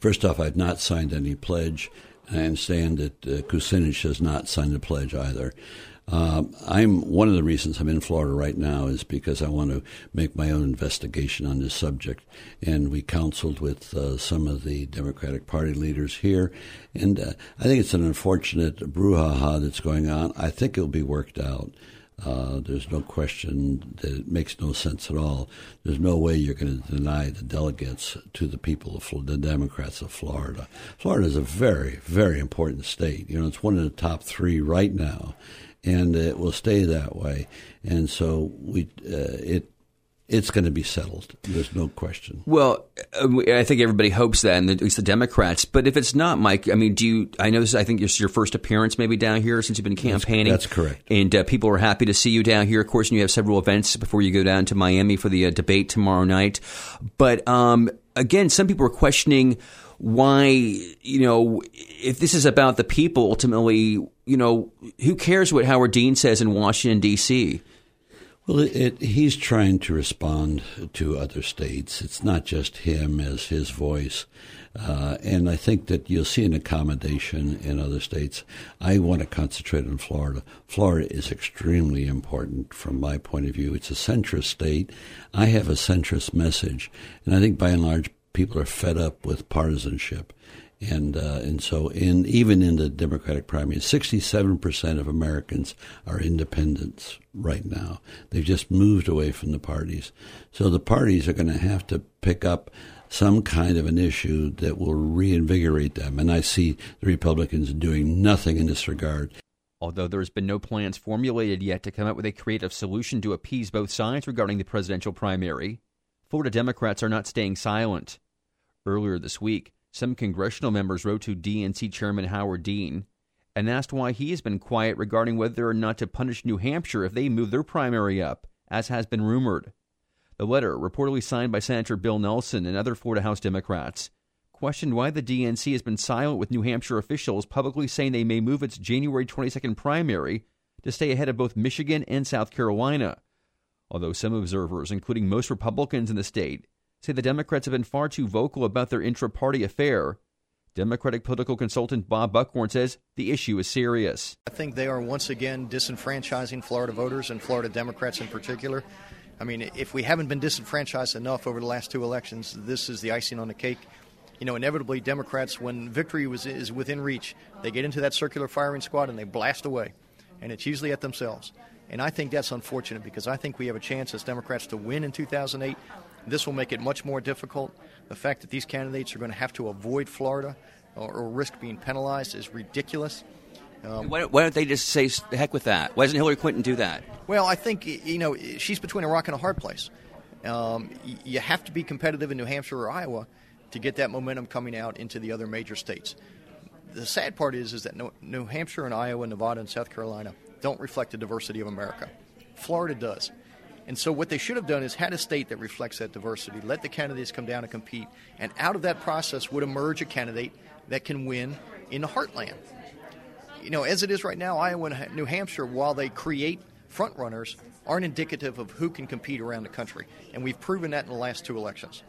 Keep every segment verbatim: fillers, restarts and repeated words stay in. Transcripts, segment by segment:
First off, I've not signed any pledge. I understand that uh, Kucinich has not signed a pledge either. Uh, I'm one of the reasons I'm in Florida right now is because I want to make my own investigation on this subject. And we counseled with uh, some of the Democratic Party leaders here. And uh, I think it's an unfortunate brouhaha that's going on. I think it'll be worked out. Uh, there's no question that it makes no sense at all. There's no way you're going to deny the delegates to the people of Florida, the Democrats of Florida. Florida is a very, very important state. You know, it's one of the top three right now, and it will stay that way. And so we, uh, it. It's going to be settled. There's no question. Well, I think everybody hopes that, and at least the Democrats. But if it's not, Mike, I mean, do you? I know this. I think this is your first appearance maybe down here since you've been campaigning. That's, that's correct. And uh, people are happy to see you down here. Of course, and you have several events before you go down to Miami for the uh, debate tomorrow night. But um, again, some people are questioning why, you know, if this is about the people, ultimately, you know, who cares what Howard Dean says in Washington, D C? Well, it, it, he's trying to respond to other states. It's not just him as his voice. Uh, and I think that you'll see an accommodation in other states. I want to concentrate on Florida. Florida is extremely important from my point of view. It's a centrist state. I have a centrist message. And I think by and large, people are fed up with partisanship. And uh, and so in even in the Democratic primary, sixty-seven percent of Americans are independents right now. They've just moved away from the parties. So the parties are going to have to pick up some kind of an issue that will reinvigorate them. And I see the Republicans doing nothing in this regard. Although there has been no plans formulated yet to come up with a creative solution to appease both sides regarding the presidential primary, Florida Democrats are not staying silent. Earlier this week, some congressional members wrote to D N C Chairman Howard Dean and asked why he has been quiet regarding whether or not to punish New Hampshire if they move their primary up, as has been rumored. The letter, reportedly signed by Senator Bill Nelson and other Florida House Democrats, questioned why the D N C has been silent, with New Hampshire officials publicly saying they may move its January twenty-second primary to stay ahead of both Michigan and South Carolina. Although some observers, including most Republicans in the state, say the Democrats have been far too vocal about their intra-party affair, Democratic political consultant Bob Buckhorn says the issue is serious. I think they are once again disenfranchising Florida voters and Florida Democrats in particular. I mean, if we haven't been disenfranchised enough over the last two elections, this is the icing on the cake. You know, inevitably, Democrats, when victory was is within reach, they get into that circular firing squad and they blast away. And it's usually at themselves. And I think that's unfortunate because I think we have a chance as Democrats to win in two thousand eight. This will make it much more difficult. The fact that these candidates are going to have to avoid Florida or, or risk being penalized is ridiculous. Um, why, don't, why don't they just say, the heck with that? Why doesn't Hillary Clinton do that? Well, I think, you know, she's between a rock and a hard place. Um, you have to be competitive in New Hampshire or Iowa to get that momentum coming out into the other major states. The sad part is, is that New Hampshire and Iowa, Nevada, and South Carolina don't reflect the diversity of America. Florida does. And so what they should have done is had a state that reflects that diversity, let the candidates come down and compete, and out of that process would emerge a candidate that can win in the heartland. You know, as it is right now, Iowa and New Hampshire, while they create frontrunners, aren't indicative of who can compete around the country. And we've proven that in the last two elections.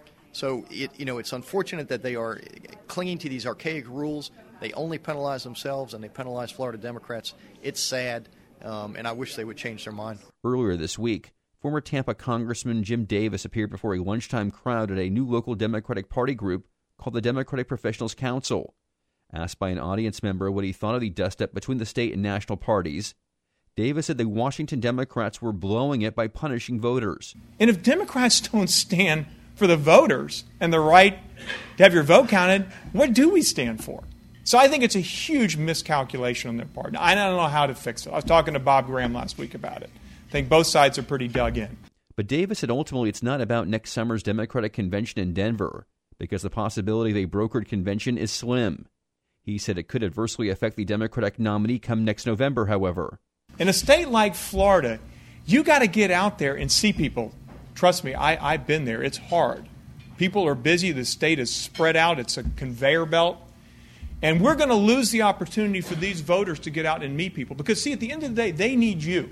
So, it, you know, it's unfortunate that they are clinging to these archaic rules. They only penalize themselves, and they penalize Florida Democrats. It's sad. Um, and I wish they would change their mind. Earlier this week, former Tampa Congressman Jim Davis appeared before a lunchtime crowd at a new local Democratic Party group called the Democratic Professionals Council. Asked by an audience member what he thought of the dust-up between the state and national parties, Davis said the Washington Democrats were blowing it by punishing voters. And if Democrats don't stand for the voters and the right to have your vote counted, what do we stand for? So I think it's a huge miscalculation on their part. Now, I don't know how to fix it. I was talking to Bob Graham last week about it. I think both sides are pretty dug in. But Davis said ultimately it's not about next summer's Democratic convention in Denver, because the possibility of a brokered convention is slim. He said it could adversely affect the Democratic nominee come next November, however. In a state like Florida, you got to get out there and see people. Trust me, I, I've been there. It's hard. People are busy. The state is spread out. It's a conveyor belt. And we're going to lose the opportunity for these voters to get out and meet people. Because, see, at the end of the day, they need you.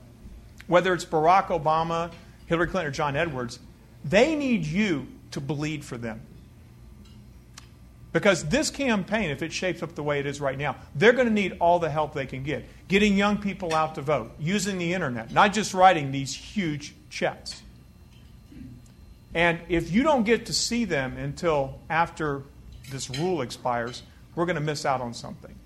Whether it's Barack Obama, Hillary Clinton, or John Edwards, they need you to bleed for them. Because this campaign, if it shapes up the way it is right now, they're going to need all the help they can get. Getting young people out to vote, using the internet, not just writing these huge checks. And if you don't get to see them until after this rule expires, we're going to miss out on something.